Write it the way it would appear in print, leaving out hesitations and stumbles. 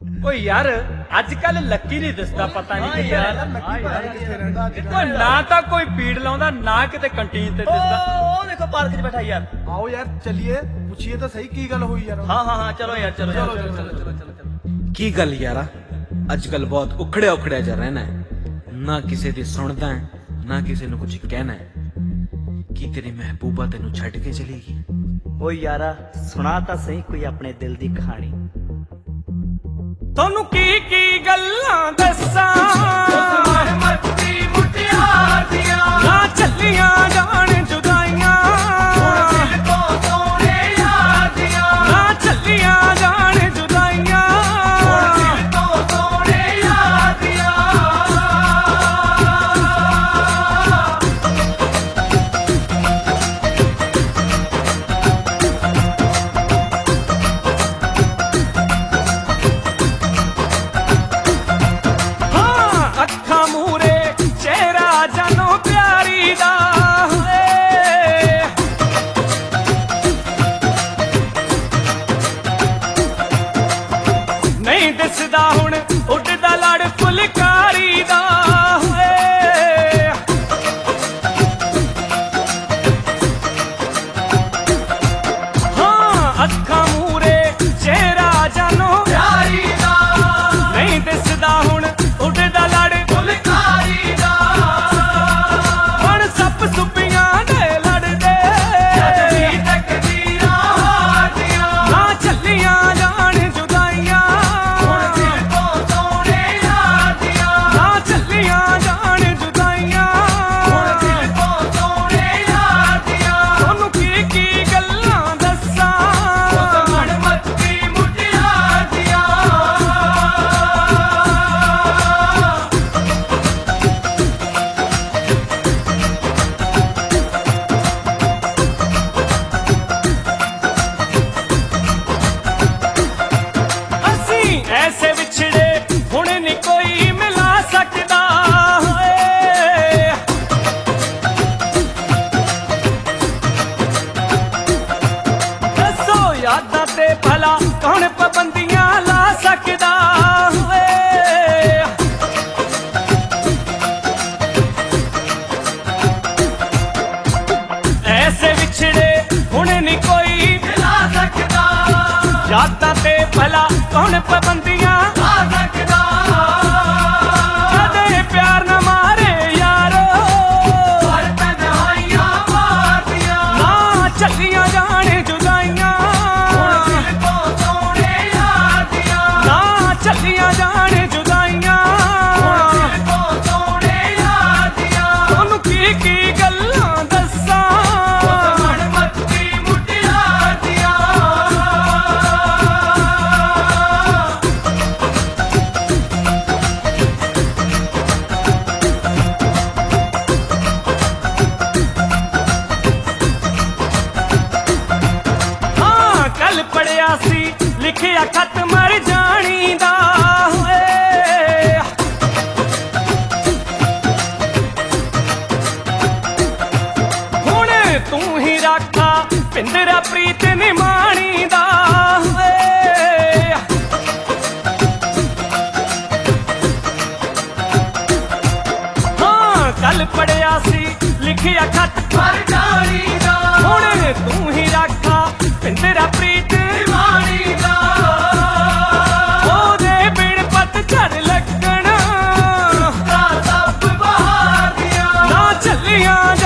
ਓਏ ਯਾਰ ਅੱਜ ਕੱਲ ਲੱਕੀ ਨਹੀਂ ਦਿਸਦਾ, ਪਤਾ ਨਹੀਂ ਕਿੱਥੇ ਯਾਰ ਲੱਕੀ ਭਾਈ ਕਿੱਥੇ ਰਹਿੰਦਾ ਅੱਜ ਓਏ ਨਾ ਤਾਂ ਕੋਈ ਪੀੜ ਲਾਉਂਦਾ ਨਾ ਕਿਤੇ ਕੰਟੀਨ ਤੇ ਦਿਸਦਾ। ਉਹ ਦੇਖੋ ਪਾਰਕ 'ਚ ਬੈਠਾ ਯਾਰ। ਆਓ ਯਾਰ ਚੱਲੀਏ, ਪੁੱਛੀਏ ਤਾਂ ਸਹੀ ਕੀ ਗੱਲ ਹੋਈ ਯਾਰ। ਹਾਂ ਚਲੋ ਯਾਰ, ਚਲੋ ਚਲੋ ਚਲੋ ਚਲੋ ਚਲੋ ਚਲੋ। ਕੀ ਗੱਲ ਯਾਰਾ, ਅੱਜ ਕੱਲ ਬਹੁਤ ਉਖੜਿਆ ਜਾ ਰਹਿਣਾ ਹੈ, ਨਾ ਕਿਸੇ ਦੀ ਸੁਣਦਾ ਹੈ ਨਾ ਕਿਸੇ ਨੂੰ ਕੁਝ ਕਹਿਣਾ ਹੈ। ਕੀ ਤੇਰੀ ਮਹਿਬੂਬਾ ਤੈਨੂੰ ਛੱਡ ਕੇ ਚਲੇਗੀ? ਓ ਯਾਰਾ ਸੁਣਾ ਤਾਂ ਸਹੀ ਕੋਈ ਆਪਣੇ ਦਿਲ ਦੀ ਕਹਾਣੀ। ਤੁਹਾਨੂੰ ਕੀ ਗੱਲਾਂ ਦੱਸਾਂ, ਮੱਤੀ ਮੁਟਿਆਰ ਦੀਆਂ ਨਾ ਚੱਲੀਆਂ ਜਾਣ ਜੁਦਾਈਆਂ, ਦਿਲ ਤੋਂ ਸੋਹਣੇ ਯਾਰ ਦੀਆਂ ਨਾ ਚੱਲੀਆਂ ਜਾਣ ਜੁਦਾਈਆਂ, ਦਿਲ ਤੋਂ ਸੋਹਣੇ ਯਾਰ ਦੀਆਂ। ਅੱਖਾਂ ਮੂਰੇ ਚਿਹਰਾ ਜਾਨੋ ਪਿਆਰੀ ਦਾ, ਨਹੀਂ ਦਿਸਦਾ ਹੁਣ ਉੱਡਦਾ ਲੜ ਫੁਲਕਾਰੀ ਦਾ। ਹਾਂ ਅੱਖਾਂ ਮੂਰੇ ਚਿਹਰਾ ਜਾਨੋ ਪਿਆਰੀ ਦਾ, ਨਹੀਂ ਦਿਸਦਾ ਹੁਣ ਉੱਡਦਾ ਲੜ ਫੁਲਕਾਰੀ ਦਾ। ਹੁਣ ਸੱਪ ਸੁੱਪੀਆਂ ਦੇ ਲੜਦੇ ਜਦਵੀ ਤਕਦੀਰਾਂ ਹਾਦੀਆਂ ਨਾ ਚੱਲੀਆਂ ਜਾਣ ਜੁਦਾਈਆਂ, ਹੁਣ ਦਿਲ ਤੋਂ ਸੋਹਣੇ ਯਾਰ ਦੀਆਂ ਨਾ ਚੱਲੀਆਂ ਜਾਣ ਜੁਦਾਈਆਂ, ਹੁਣ ਦਿਲ ਤੋਂ ਸੋਹਣੇ ਯਾਰ ਦੀਆਂ। ਤੁਹਾਨੂੰ ਕੀ ਗੱਲਾਂ ਦੱਸਾਂ, ਮਨ ਮੱਤੀ ਮੁਟਿਆਰ ਦੀਆਂ। ਅਸੀਂ ਐਸੇ ਵਿਛੜੇ ਹੁਣ ਨੀ ਕੋਈ ਮਿਲਾ ਸਕਦਾ, ਦੱਸੋ ਯਾਦਾਂ ਤੇ ਭਲਾ ਕੌਣ ਪਾਬੰਦੀਆਂ ਲਾ ਸਕਦਾ। ਐਸੇ ਵਿਛੜੇ ਹੁਣ ਨੀ ਕੋਈ ਮਿਲਾ ਸਕਦਾ, ਯਾਦਾਂ ਤੇ ਭਲਾ ਕੌਣ ਪਾਬੰਦੀਆਂ ਲਾ ਸਕਦਾ। ਕਦੇ ਪਿਆਰ ਨਾ ਮਾਰੇ ਯਾਰੋ, ਪਰ ਤਨਹਾਈਆਂ ਮਾਰਦੀਆਂ ਨਾ ਚੱਲੀਆਂ ਜਾਣ ਜੁਦਾਈਆਂ, ਹੁਣ ਦਿਲ ਤੋਂ ਸੋਹਣੇ ਯਾਰ ਦੀਆਂ ਨਾ ਚੱਲੀਆਂ ਜਾਣ ਜੁਦਾਈਆਂ, ਹੁਣ ਦਿਲ ਤੋਂ ਸੋਹਣੇ ਯਾਰ ਦੀਆਂ। ਤੁਹਾਨੂੰ ਕੀ ਗੱਲਾਂ ਦੱਸਾਂ, ਮਨ ਮੱਤੀ ਮੁਟਿਆਰ ਦੀਆਂ। ਹਾਂ ਕੱਲ ਪੜਿਆ ਸੀ ਲਿਖਿਆ ਖਤ ਮਰ ਜਾਣੀ ਦਾ, ਹੁਣ ਤੂੰ ਹੀ ਰਾਖਾ ਪਿੰਦਰਾ ਪ੍ਰੀਤ ਨਿਮਾਣੀ ਦਾ। ਹਾਂ ਕੱਲ ਪੜਿਆ ਸੀ ਲਿਖਿਆ ਖਤ ਮਰ ਜਾਣੀ ਦਾ, ਹੁਣ ਤੂੰ ਹੀ ਰਾਖਾ ਪਿੰਦਰਾ ਪ੍ਰੀਤ ਨਿਮਾਣੀ ਦਾ। ਉਹਦੇ ਬਿਨ ਪਤਝੜ ਲੱਗਣਾ, ਸਭ ਬਹਾਰ ਦੀਆਂ ਨਾ ਚੱਲੀਆਂ